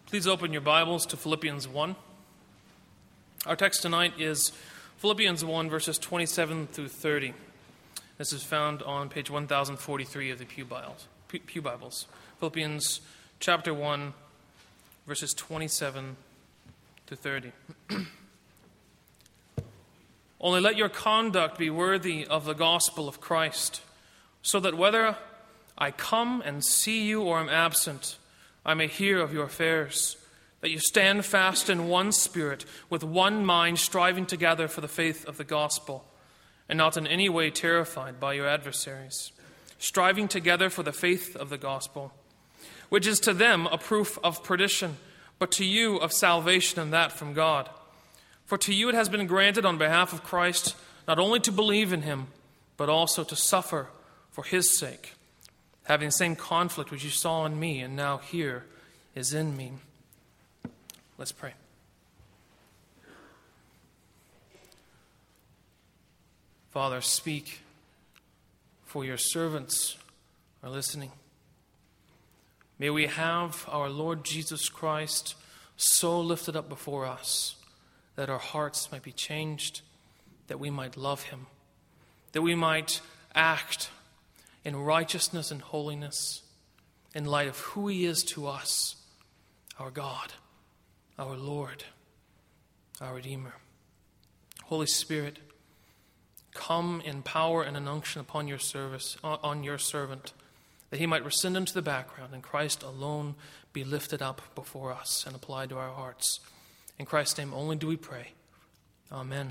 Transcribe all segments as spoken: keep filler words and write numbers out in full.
Please open your Bibles to Philippians one. Our text tonight is Philippians one, verses twenty-seven through thirty. This is found on page one thousand forty-three of the Pew Bibles. Pew Bibles. Philippians chapter one, verses twenty-seven to thirty. Only let your conduct be worthy of the gospel of Christ, so that whether I come and see you or am absent, I may hear of your affairs, that you stand fast in one spirit, with one mind, striving together for the faith of the gospel, and not in any way terrified by your adversaries, striving together for the faith of the gospel, which is to them a proof of perdition, but to you of salvation, and that from God. For to you it has been granted on behalf of Christ not only to believe in him, but also to suffer for his sake, having the same conflict which you saw in me and now here is in me. Let's pray. Father, speak, for your servants are listening. May we have our Lord Jesus Christ so lifted up before us that our hearts might be changed, that we might love him, that we might act in righteousness and holiness in light of who he is to us, our God, our Lord, our Redeemer. Holy Spirit, come in power and in unction upon your service, on your servant, that he might rescind into the background and Christ alone be lifted up before us and applied to our hearts. In Christ's name only do we pray. Amen.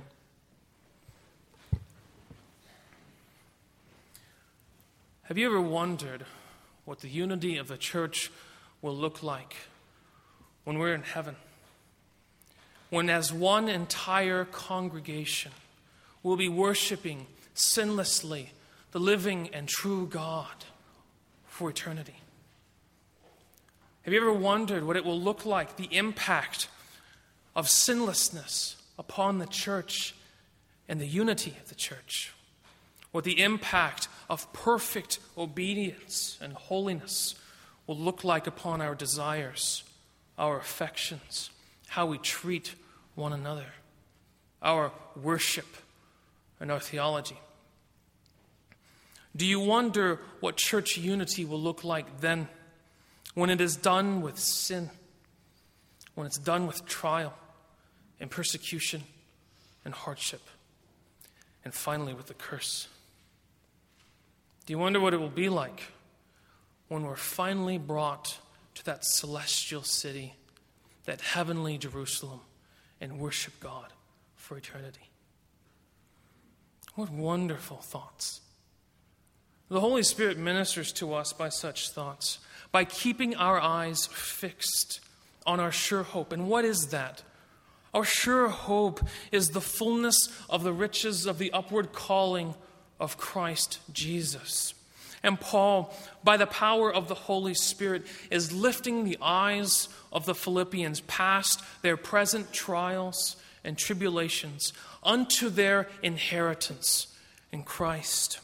Have you ever wondered what the unity of the church will look like when we're in heaven? When as one entire congregation we'll be worshiping sinlessly the living and true God for eternity. Have you ever wondered what it will look like, the impact of sinlessness upon the church and the unity of the church? What the impact of perfect obedience and holiness will look like upon our desires, our affections, how we treat one another, our worship, and our theology. Do you wonder what church unity will look like then, when it is done with sin, when it's done with trial and persecution and hardship, and finally with the curse? Do you wonder what it will be like when we're finally brought to that celestial city, that heavenly Jerusalem, and worship God for eternity? What wonderful thoughts. The Holy Spirit ministers to us by such thoughts, by keeping our eyes fixed on our sure hope. And what is that? Our sure hope is the fullness of the riches of the upward calling of Christ Jesus. And Paul, by the power of the Holy Spirit, is lifting the eyes of the Philippians past their present trials and tribulations unto their inheritance in Christ,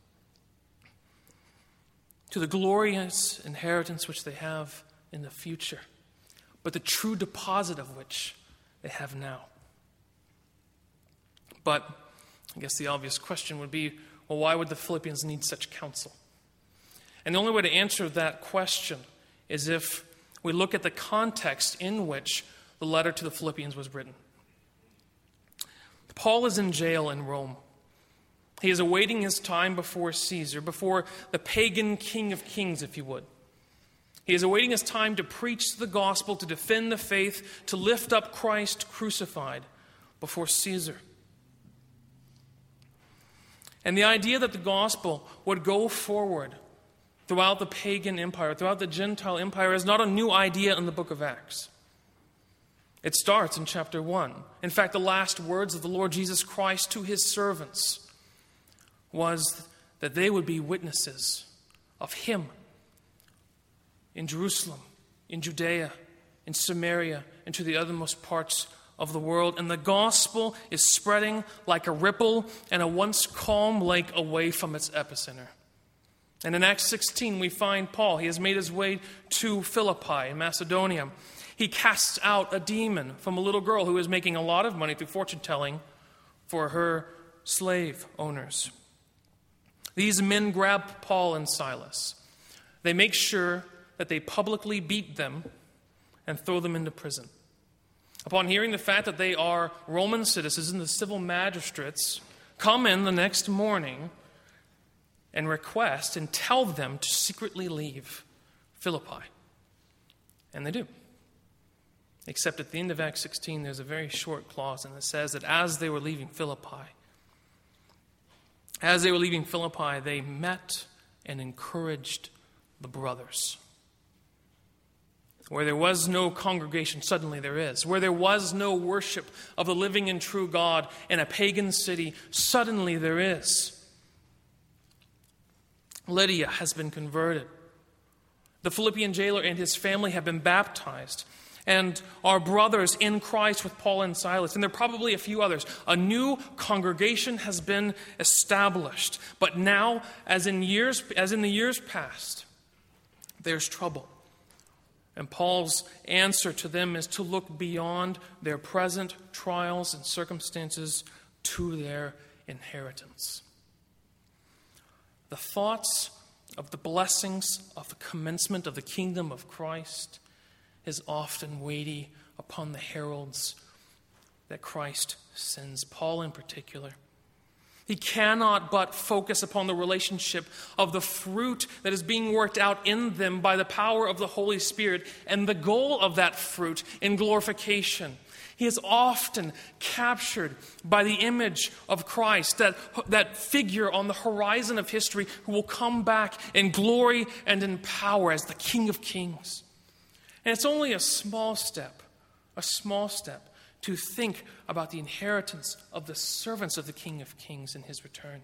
to the glorious inheritance which they have in the future, but the true deposit of which they have now. But I guess the obvious question would be, well, why would the Philippians need such counsel? And the only way to answer that question is if we look at the context in which the letter to the Philippians was written. Paul is in jail in Rome. He is awaiting his time before Caesar, before the pagan king of kings, if you would. He is awaiting his time to preach the gospel, to defend the faith, to lift up Christ crucified before Caesar. And the idea that the gospel would go forward throughout the pagan empire, throughout the Gentile empire, is not a new idea in the book of Acts. It starts in chapter one. In fact, the last words of the Lord Jesus Christ to his servants was that they would be witnesses of him in Jerusalem, in Judea, in Samaria, and to the othermost parts of the world. And the gospel is spreading like a ripple in a once calm lake away from its epicenter. And in Acts sixteen, we find Paul. He has made his way to Philippi in Macedonia. He casts out a demon from a little girl who is making a lot of money through fortune-telling for her slave owners. These men grab Paul and Silas. They make sure that they publicly beat them and throw them into prison. Upon hearing the fact that they are Roman citizens and the civil magistrates come in the next morning and request and tell them to secretly leave Philippi. And they do. Except at the end of Acts sixteen, there's a very short clause, and it says that as they were leaving Philippi, as they were leaving Philippi, they met and encouraged the brothers. Where there was no congregation, suddenly there is. Where there was no worship of the living and true God in a pagan city, suddenly there is. Lydia has been converted. The Philippian jailer and his family have been baptized and are brothers in Christ with Paul and Silas. And there are probably a few others. A new congregation has been established. But now, as in years, as in the years past, there's trouble. And Paul's answer to them is to look beyond their present trials and circumstances to their inheritance. The thoughts of the blessings of the commencement of the kingdom of Christ is often weighty upon the heralds that Christ sends, Paul in particular. He cannot but focus upon the relationship of the fruit that is being worked out in them by the power of the Holy Spirit and the goal of that fruit in glorification. He is often captured by the image of Christ, that, that figure on the horizon of history who will come back in glory and in power as the King of Kings. And it's only a small step, a small step, to think about the inheritance of the servants of the King of Kings in his return.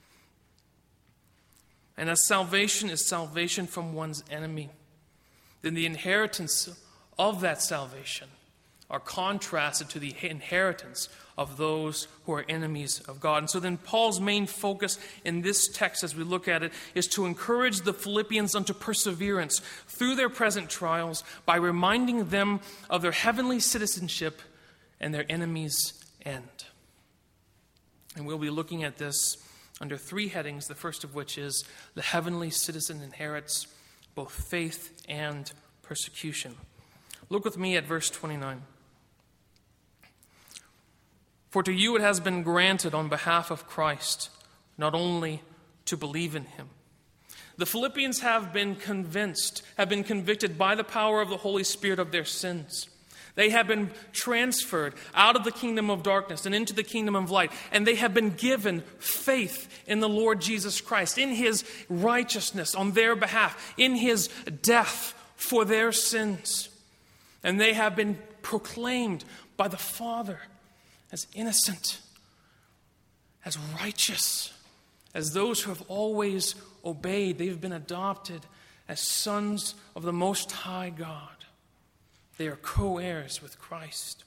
And as salvation is salvation from one's enemy, then the inheritance of that salvation are contrasted to the inheritance of those who are enemies of God. And so then Paul's main focus in this text as we look at it is to encourage the Philippians unto perseverance through their present trials by reminding them of their heavenly citizenship and their enemies' end. And we'll be looking at this under three headings, the first of which is the heavenly citizen inherits both faith and persecution. Look with me at verse twenty-nine. For to you it has been granted on behalf of Christ, not only to believe in him. The Philippians have been convinced, have been convicted by the power of the Holy Spirit of their sins. They have been transferred out of the kingdom of darkness and into the kingdom of light. And they have been given faith in the Lord Jesus Christ, in his righteousness on their behalf, in his death for their sins. And they have been proclaimed by the Father as innocent, as righteous, as those who have always obeyed. They've been adopted as sons of the Most High God. They are co-heirs with Christ.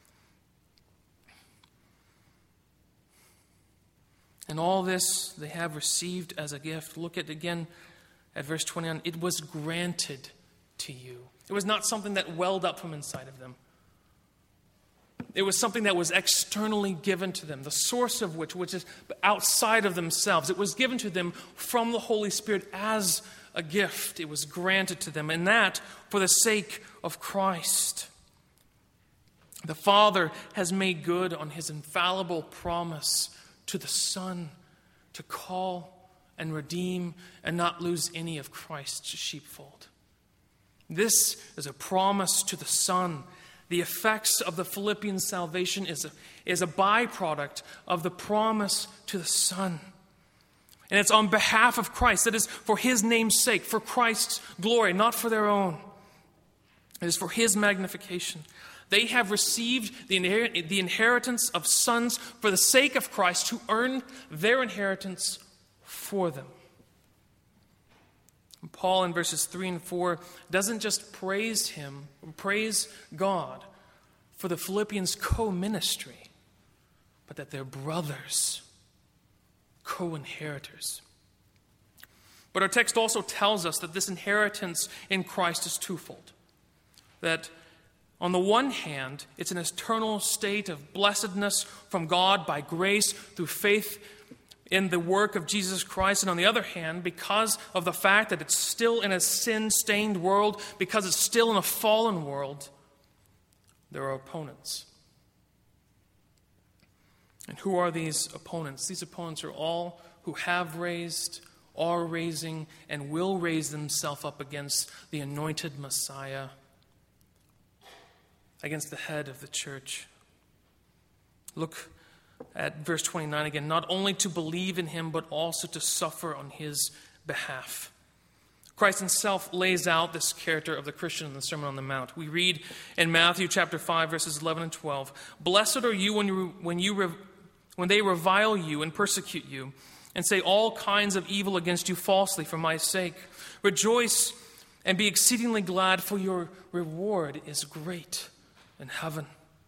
And all this they have received as a gift. Look at again at verse twenty-nine. It was granted to you. It was not something that welled up from inside of them. It was something that was externally given to them, the source of which, which is outside of themselves. It was given to them from the Holy Spirit as a gift. It was granted to them, and that for the sake of Christ. The Father has made good on his infallible promise to the Son to call and redeem and not lose any of Christ's sheepfold. This is a promise to the Son. The effects of the Philippian salvation is a, is a byproduct of the promise to the Son. And it's on behalf of Christ. That is for his name's sake, for Christ's glory, not for their own. It is for his magnification. They have received the, inher- the inheritance of sons for the sake of Christ, to earn their inheritance for them. And Paul in verses three and four doesn't just praise him, praise God for the Philippians' co-ministry, but that they're brothers, co-inheritors. But our text also tells us that this inheritance in Christ is twofold. That On the one hand, it's an eternal state of blessedness from God by grace through faith in the work of Jesus Christ. And on the other hand, because of the fact that it's still in a sin-stained world, because it's still in a fallen world, there are opponents. And who are these opponents? These opponents are all who have raised, are raising, and will raise themselves up against the anointed Messiah, against the head of the church. Look at verse twenty-nine again. Not only to believe in him, but also to suffer on his behalf. Christ himself lays out this character of the Christian in the Sermon on the Mount. We read in Matthew chapter five, verses eleven and twelve, "Blessed are you when you when you re, when they revile you and persecute you, and say all kinds of evil against you falsely for my sake. Rejoice and be exceedingly glad, for your reward is great in heaven."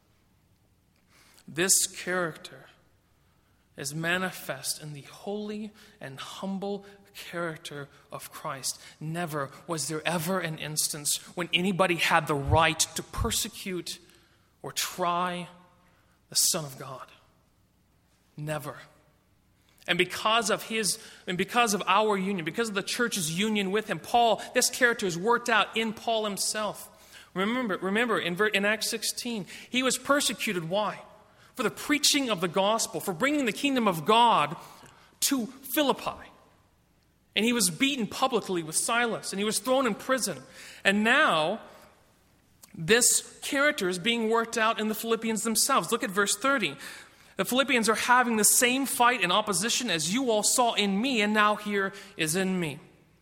This character is manifest in the holy and humble character of Christ. Never was there ever an instance when anybody had the right to persecute or try the Son of God. Never. And because of his, and because of our union, because of the church's union with him, Paul, this character is worked out in Paul himself. Remember, remember in, in Acts sixteen, he was persecuted. Why? For the preaching of the gospel, for bringing the kingdom of God to Philippi. And he was beaten publicly with Silas, and he was thrown in prison. And now, this character is being worked out in the Philippians themselves. Look at verse thirty. The Philippians are having the same fight and opposition as you all saw in me, and now here is in me.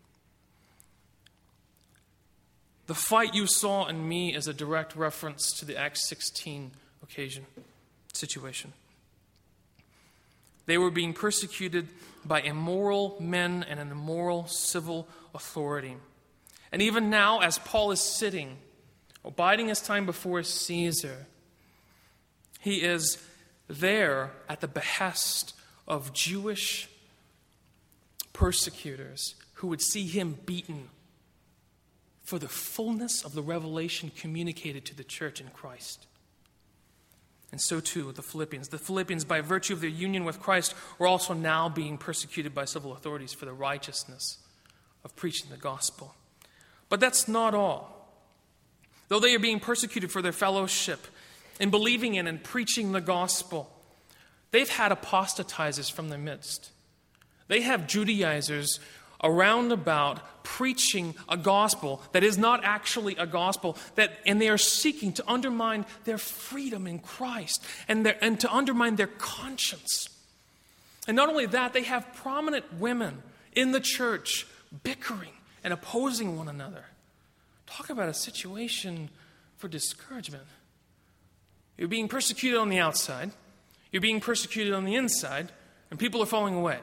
The fight you saw in me is a direct reference to the Acts sixteen occasion, situation. They were being persecuted by immoral men and an immoral civil authority. And even now, as Paul is sitting, abiding his time before Caesar, he is there at the behest of Jewish persecutors who would see him beaten for the fullness of the revelation communicated to the church in Christ. And so too the Philippians. The Philippians, by virtue of their union with Christ, were also now being persecuted by civil authorities for the righteousness of preaching the gospel. But that's not all. Though they are being persecuted for their fellowship in believing in and preaching the gospel, they've had apostatizers from their midst. They have Judaizers around about preaching a gospel that is not actually a gospel, that, and they are seeking to undermine their freedom in Christ and, their, and to undermine their conscience. And not only that, they have prominent women in the church bickering and opposing one another. Talk about a situation for discouragement. You're being persecuted on the outside, you're being persecuted on the inside, and people are falling away.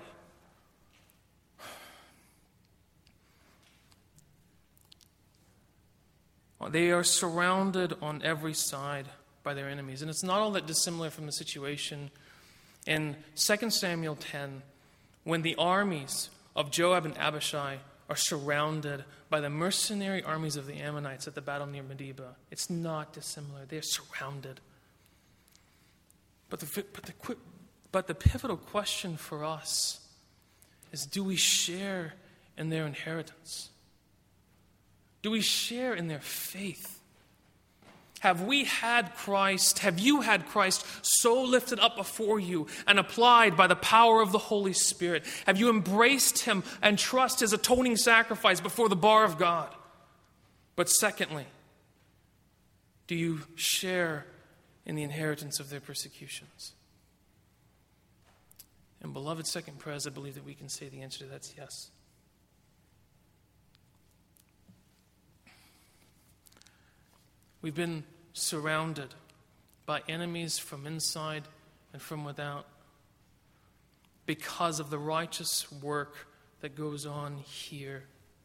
They are surrounded on every side by their enemies. And it's not all that dissimilar from the situation in Second Samuel ten, when the armies of Joab and Abishai are surrounded by the mercenary armies of the Ammonites at the battle near Medeba. It's not dissimilar. They're surrounded. But the, but the, but the pivotal question for us is, do we share in their inheritance? Do we share in their faith? Have we had Christ, have you had Christ so lifted up before you and applied by the power of the Holy Spirit? Have you embraced him and trust his atoning sacrifice before the bar of God? But secondly, do you share in the inheritance of their persecutions? And beloved second prayers, I believe that we can say the answer to that's yes. We've been surrounded by enemies from inside and from without because of the righteous work that goes on here.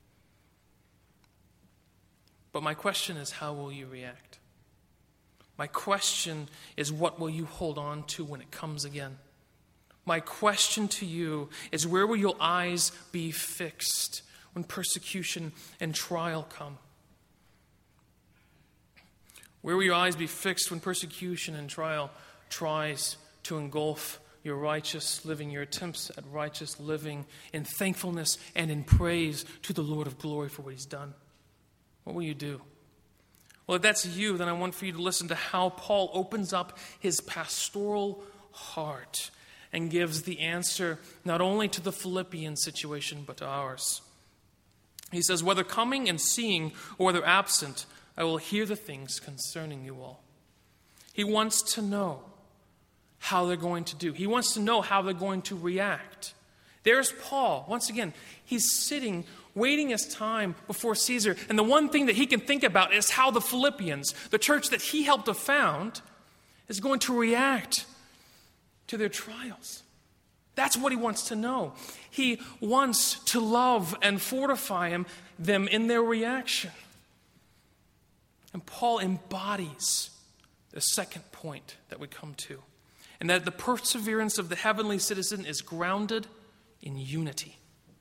But my question is, how will you react? My question is, what will you hold on to when it comes again? My question to you is, where will your eyes be fixed when persecution and trial come? Where will your eyes be fixed when persecution and trial tries to engulf your righteous living, your attempts at righteous living in thankfulness and in praise to the Lord of glory for what he's done? What will you do? Well, if that's you, then I want for you to listen to how Paul opens up his pastoral heart and gives the answer not only to the Philippian situation, but to ours. He says, whether coming and seeing or whether absent, I will hear the things concerning you all. He wants to know how they're going to do. He wants to know how they're going to react. There's Paul. Once again, he's sitting, waiting his time before Caesar. And the one thing that he can think about is how the Philippians, the church that he helped to found, is going to react to their trials. That's what he wants to know. He wants to love and fortify him, them in their reaction. And Paul embodies the second point that we come to, and that the perseverance of the heavenly citizen is grounded in unity.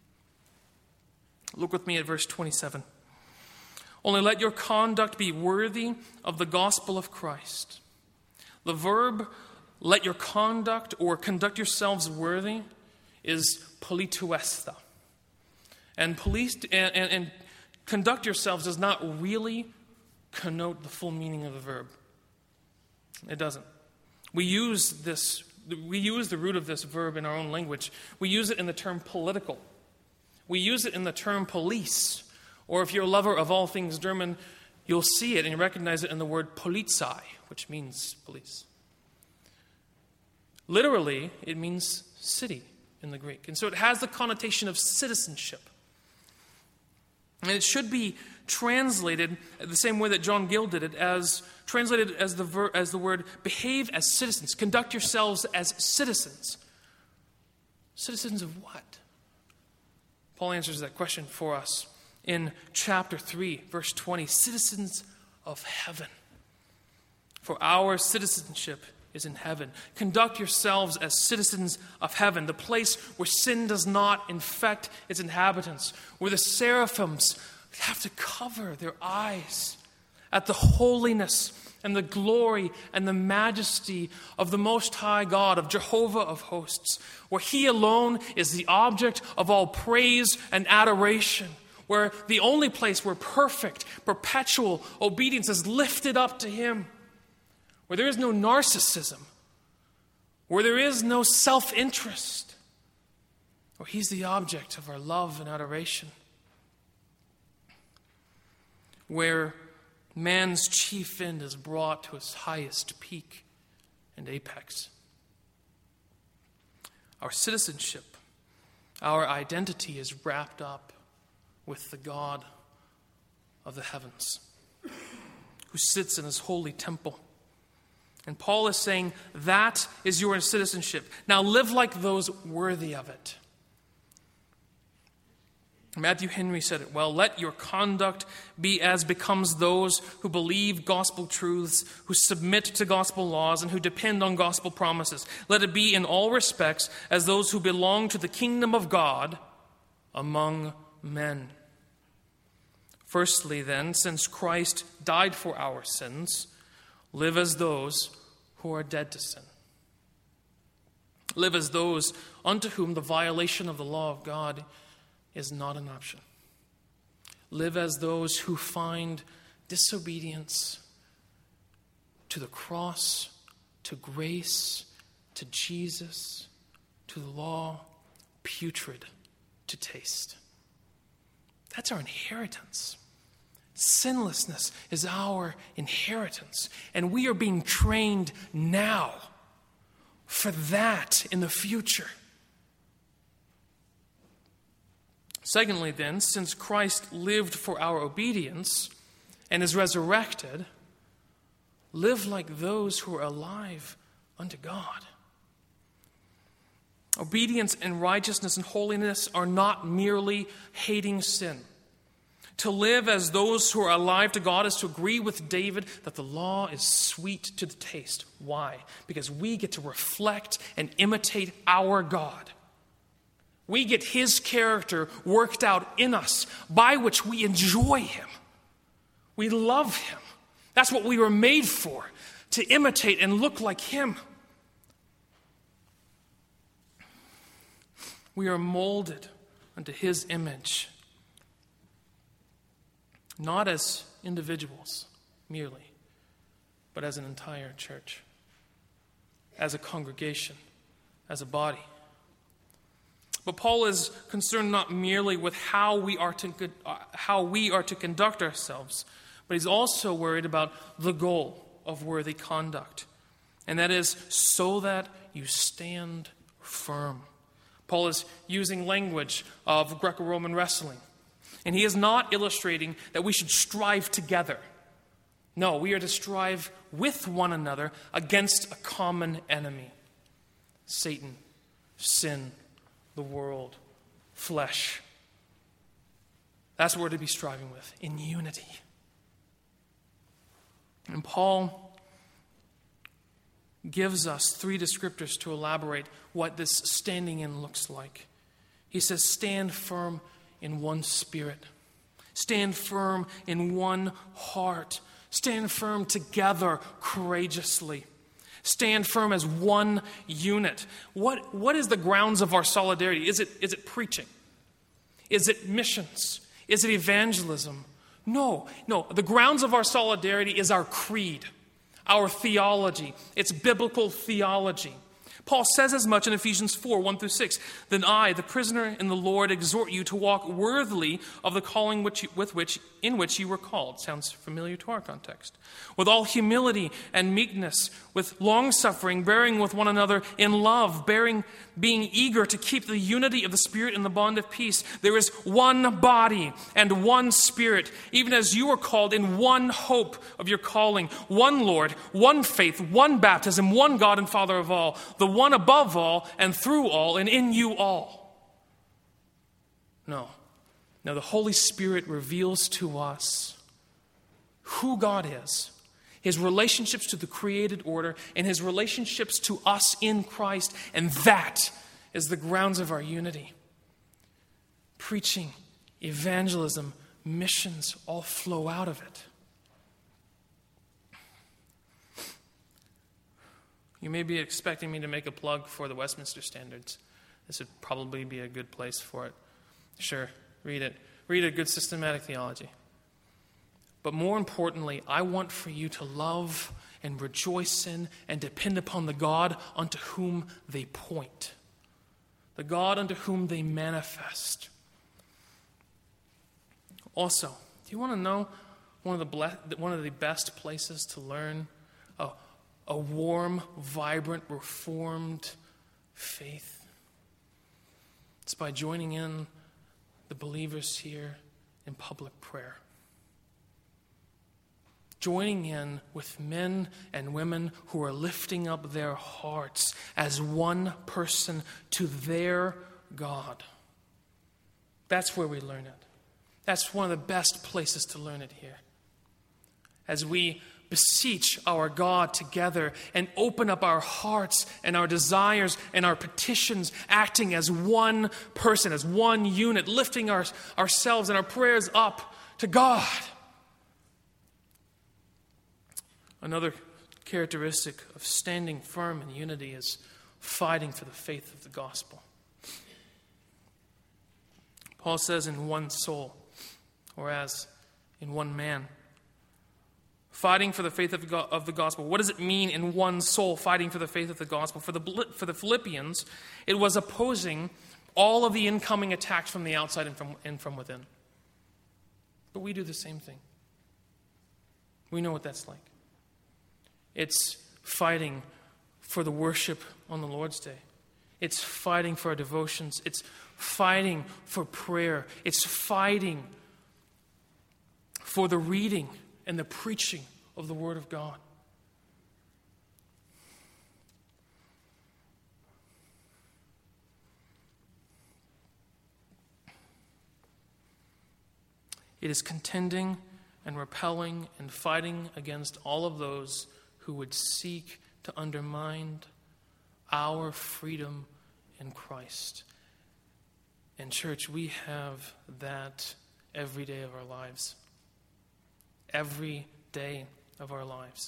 Look with me at verse twenty-seven. Only let your conduct be worthy of the gospel of Christ. The verb, let your conduct or conduct yourselves worthy, is politeuesta. And, police, and, and, and conduct yourselves does not really connote the full meaning of the verb. It doesn't. We use this, we use the root of this verb in our own language. We use it in the term political. We use it in the term police. Or if you're a lover of all things German, you'll see it and you recognize it in the word Polizei, which means police. Literally, it means city in the Greek. And so it has the connotation of citizenship. And it should be translated the same way that John Gill did it, as translated as the ver, as the word behave as citizens, conduct yourselves as citizens. Citizens of what? Paul answers that question for us in chapter three, verse twenty, citizens of heaven. For our citizenship is in heaven. Conduct yourselves as citizens of heaven, the place where sin does not infect its inhabitants, where the seraphims have to cover their eyes at the holiness and the glory and the majesty of the Most High God, of Jehovah of hosts, where he alone is the object of all praise and adoration, where the only place where perfect, perpetual obedience is lifted up to him, where there is no narcissism, where there is no self-interest, where he's the object of our love and adoration, where man's chief end is brought to its highest peak and apex. Our citizenship, our identity is wrapped up with the God of the heavens, who sits in his holy temple. And Paul is saying that is your citizenship. Now live like those worthy of it. Matthew Henry said it well. Let your conduct be as becomes those who believe gospel truths, who submit to gospel laws, and who depend on gospel promises. Let it be in all respects as those who belong to the kingdom of God among men. Firstly, then, since Christ died for our sins, live as those who are dead to sin. Live as those unto whom the violation of the law of God is not an option. Live as those who find disobedience to the cross, to grace, to Jesus, to the law, putrid to taste. That's our inheritance. Sinlessness is our inheritance, and we are being trained now for that in the future. Secondly, then, since Christ lived for our obedience and is resurrected, live like those who are alive unto God. Obedience and righteousness and holiness are not merely hating sin. To live as those who are alive to God is to agree with David that the law is sweet to the taste. Why? Because we get to reflect and imitate our God. We get his character worked out in us, by which we enjoy him. We love him. That's what we were made for, to imitate and look like him. We are molded unto his image, not as individuals merely, but as an entire church, as a congregation, as a body. But Paul is concerned not merely with how we are to uh, how we are to conduct ourselves, but he's also worried about the goal of worthy conduct, and that is so that you stand firm. Paul is using language of Greco-Roman wrestling, and he is not illustrating that we should strive together. No, we are to strive with one another against a common enemy: Satan, sin, the world, flesh. That's what we're to be striving with, in unity. And Paul gives us three descriptors to elaborate what this standing in looks like. He says, stand firm in one spirit. Stand firm in one heart. Stand firm together courageously. Stand firm as one unit. What, what is the grounds of our solidarity? Is it, is it preaching? Is it missions? Is it evangelism? No, no. The grounds of our solidarity is our creed, our theology. It's biblical theology. Paul says as much in Ephesians four, one through six. Then I, the prisoner in the Lord, exhort you to walk worthily of the calling which you, with which in which you were called. Sounds familiar to our context. With all humility and meekness, with long-suffering, bearing with one another in love, bearing, being eager to keep the unity of the Spirit in the bond of peace. There is one body and one Spirit, even as you are called in one hope of your calling, one Lord, one faith, one baptism, one God and Father of all, the one above all and through all and in you all. No. Now the Holy Spirit reveals to us who God is, his relationships to the created order, and his relationships to us in Christ, and that is the grounds of our unity. Preaching, evangelism, missions all flow out of it. You may be expecting me to make a plug for the Westminster Standards. This would probably be a good place for it. Sure, read it. Read a good systematic theology. But more importantly, I want for you to love and rejoice in and depend upon the God unto whom they point, the God unto whom they manifest. Also, do you want to know one of the ble- one of the best places to learn a, a warm, vibrant, reformed faith? It's by joining in the believers here in public prayer. Joining in with men and women who are lifting up their hearts as one person to their God. That's where we learn it. That's one of the best places to learn it here. As we beseech our God together and open up our hearts and our desires and our petitions, acting as one person, as one unit, lifting our, ourselves and our prayers up to God. Another characteristic of standing firm in unity is fighting for the faith of the gospel. Paul says in one soul, or as in one man. Fighting for the faith of the gospel. What does it mean in one soul, fighting for the faith of the gospel? For the, for the Philippians, it was opposing all of the incoming attacks from the outside and from, and from within. But we do the same thing. We know what that's like. It's fighting for the worship on the Lord's Day. It's fighting for our devotions. It's fighting for prayer. It's fighting for the reading and the preaching of the Word of God. It is contending and repelling and fighting against all of those who would seek to undermine our freedom in Christ. And church, we have that every day of our lives. Every day of our lives.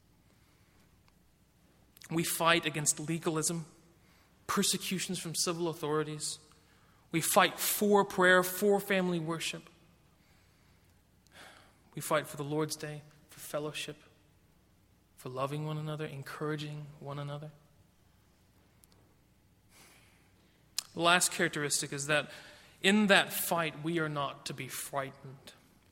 We fight against legalism, persecutions from civil authorities. We fight for prayer, for family worship. We fight for the Lord's Day, for fellowship, for loving one another, encouraging one another. The last characteristic is that in that fight, we are not to be frightened.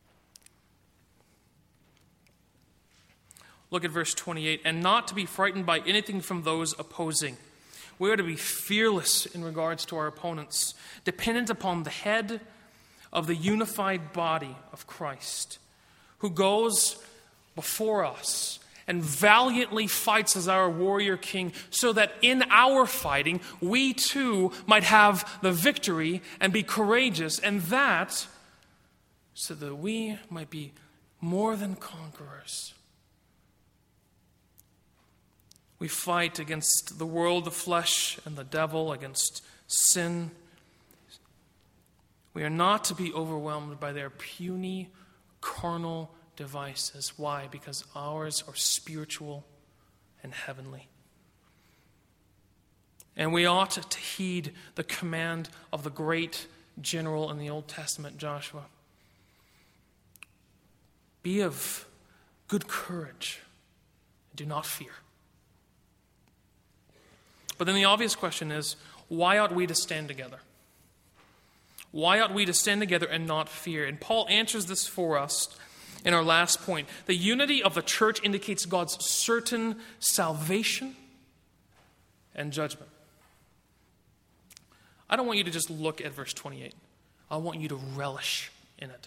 Look at verse twenty-eight. And not to be frightened by anything from those opposing. We are to be fearless in regards to our opponents, dependent upon the head of the unified body of Christ, who goes before us and valiantly fights as our warrior king, so that in our fighting, we too might have the victory and be courageous, and that so that we might be more than conquerors. We fight against the world, the flesh, and the devil, against sin. We are not to be overwhelmed by their puny, carnal devices. Why? Because ours are spiritual and heavenly. And we ought to heed the command of the great general in the Old Testament, Joshua. Be of good courage. Do not fear. But then the obvious question is, why ought we to stand together? Why ought we to stand together and not fear? And Paul answers this for us in our last point. The unity of the church indicates God's certain salvation and judgment. I don't want you to just look at verse twenty-eight. I want you to relish in it.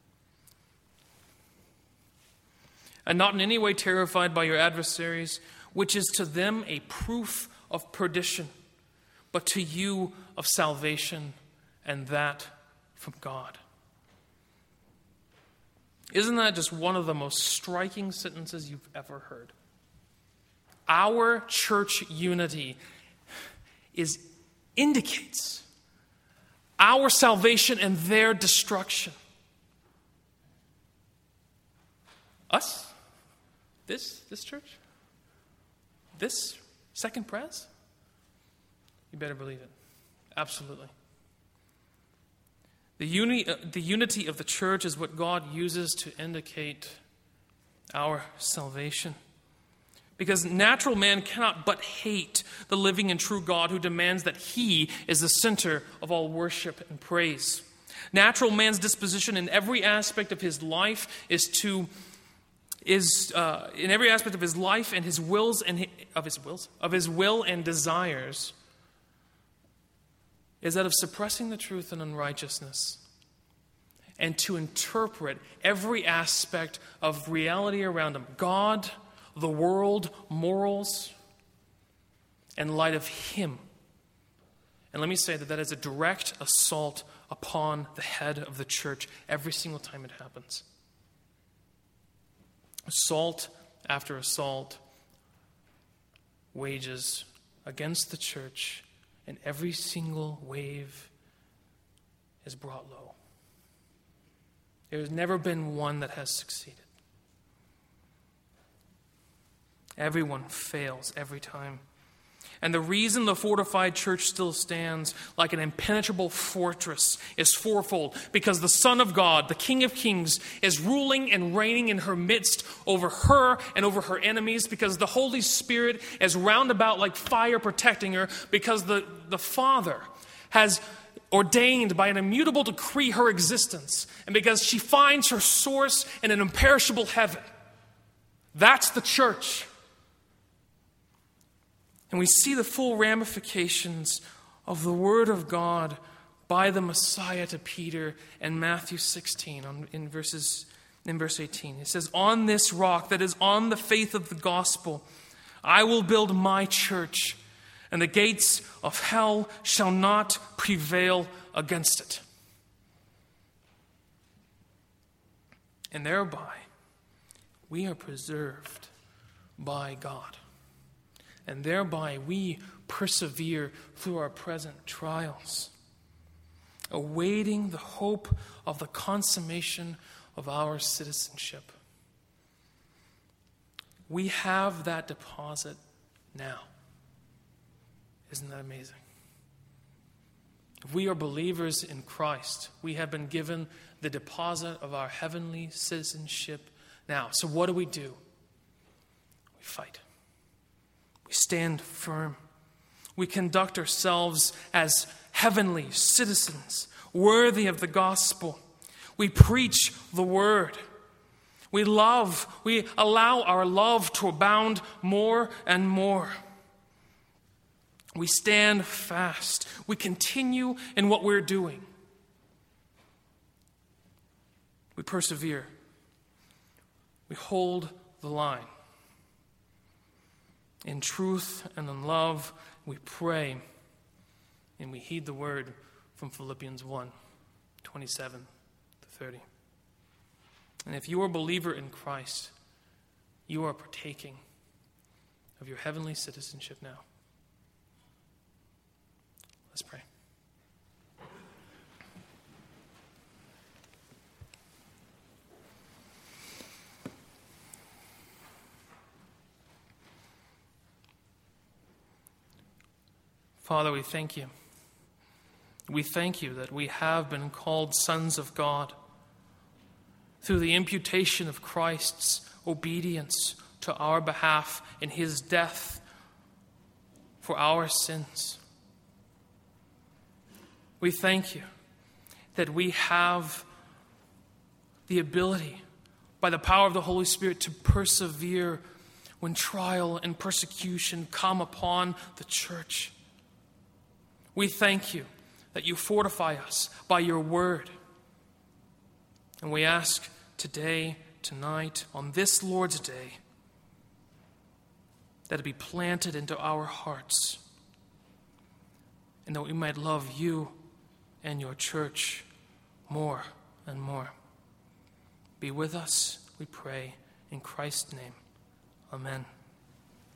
And not in any way terrified by your adversaries, which is to them a proof of perdition, but to you of salvation, and that from God. Isn't that just one of the most striking sentences you've ever heard? Our church unity is indicates our salvation and their destruction. Us? This? This church? This Second Pres? You better believe it. Absolutely. The uni- uh, the unity of the church is what God uses to indicate our salvation. Because natural man cannot but hate the living and true God who demands that he is the center of all worship and praise. Natural man's disposition in every aspect of his life is to is uh, in every aspect of his life and his wills and his, of his wills of his will and desires is that of suppressing the truth and unrighteousness, and to interpret every aspect of reality around him, God, the world, morals, in light of him. And let me say that that is a direct assault upon the head of the church every single time it happens. Assault after assault wages against the church, and every single wave is brought low. There has never been one that has succeeded. Everyone fails every time. And the reason the fortified church still stands like an impenetrable fortress is fourfold. Because the Son of God, the King of Kings, is ruling and reigning in her midst over her and over her enemies. Because the Holy Spirit is round about like fire protecting her. Because the, the Father has ordained by an immutable decree her existence. And because she finds her source in an imperishable heaven. That's the church. And we see the full ramifications of the Word of God by the Messiah to Peter in Matthew sixteen, on, in, verses, in verse eighteen. It says, "On this rock, that is on the faith of the gospel, I will build my church, and the gates of hell shall not prevail against it." And thereby, we are preserved by God. And thereby we persevere through our present trials, awaiting the hope of the consummation of our citizenship. We have that deposit now. Isn't that amazing? If we are believers in Christ, we have been given the deposit of our heavenly citizenship now. So what do we do? We fight. We stand firm. We conduct ourselves as heavenly citizens, worthy of the gospel. We preach the word. We love. We allow our love to abound more and more. We stand fast. We continue in what we're doing. We persevere. We hold the line. In truth and in love, we pray and we heed the word from Philippians one, twenty-seven to thirty. And if you are a believer in Christ, you are partaking of your heavenly citizenship now. Let's pray. Father, we thank you. We thank you that we have been called sons of God through the imputation of Christ's obedience to our behalf in his death for our sins. We thank you that we have the ability, by the power of the Holy Spirit, to persevere when trial and persecution come upon the church. We thank you that you fortify us by your word. And we ask today, tonight, on this Lord's Day, that it be planted into our hearts and that we might love you and your church more and more. Be with us, we pray, in Christ's name. Amen.